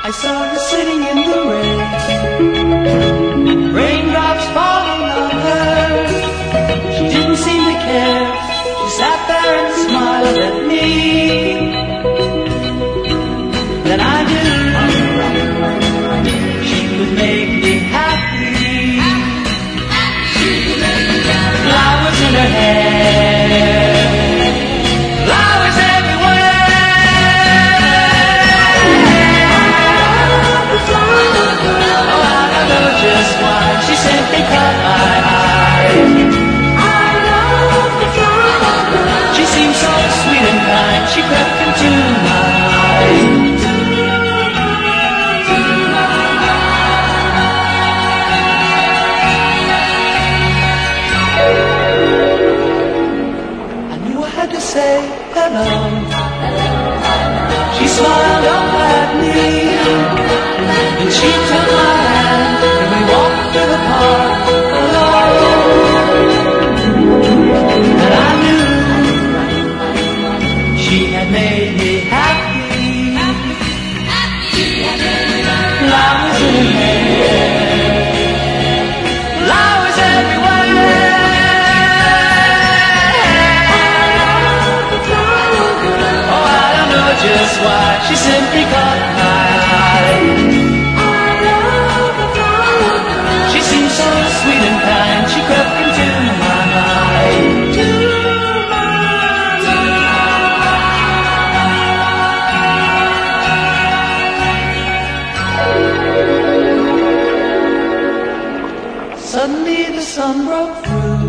I saw her sitting in the rain, raindrops falling on her. She didn't seem to care. She sat there and smiled at me. Then I knew she could make me happy. Flowers in her hair, flowers everywhere. Oh, I don't know just why she simply caught my eye. She seemed so sweet and kind. She crept into my life. Say hello. She smiled up at me, and she took my hand, and we walked through the park alone. And I knew she had made me happy. Flowers in her hair, flowers everywhere. Just why she simply caught my eye. She seemed so sweet and kind. She crept into my mind. Suddenly the sun broke through.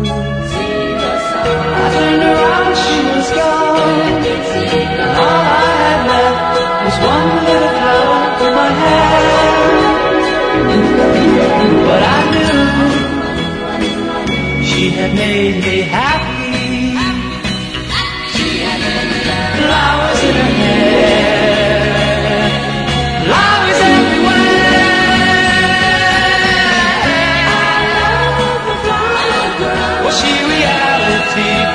I turned around, she was gone. All I had left was one little flower in my hand. But I knew she had made me happy. Flowers in her hair, flowers everywhere. Was she reality?